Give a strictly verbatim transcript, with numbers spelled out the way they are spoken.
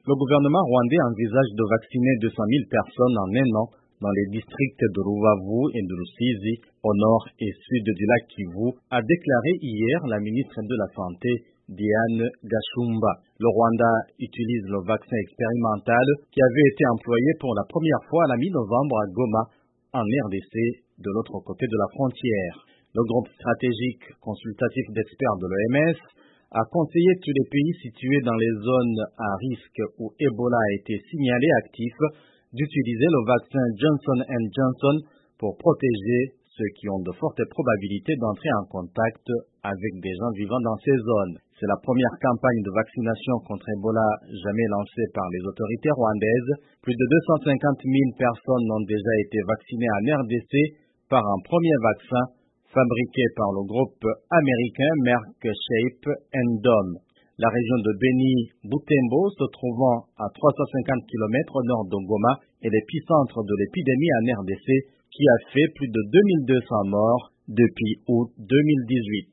Le gouvernement rwandais envisage de vacciner deux cent mille personnes en un an dans les districts de Rubavu et de Rusizi, au nord et sud du lac Kivu, a déclaré hier la ministre de la Santé, Diane Gashumba. Le Rwanda utilise le vaccin expérimental qui avait été employé pour la première fois à la mi-novembre à Goma, en R D C, de l'autre côté de la frontière. Le groupe stratégique consultatif d'experts de l'O M S a conseillé tous les pays situés dans les zones à risque où Ebola a été signalé actif d'utiliser le vaccin Johnson and Johnson pour protéger ceux qui ont de fortes probabilités d'entrer en contact avec des gens vivant dans ces zones. C'est la première campagne de vaccination contre Ebola jamais lancée par les autorités rwandaises. Plus de deux cent cinquante mille personnes ont déjà été vaccinées en R D C par un premier vaccin fabriqué par le groupe américain Merck Shape and Dohme. La région de Beni-Butembo, se trouvant à trois cent cinquante kilomètres au nord de Goma, est l'épicentre de l'épidémie en R D C qui a fait plus de deux mille deux cents morts depuis août deux mille dix-huit.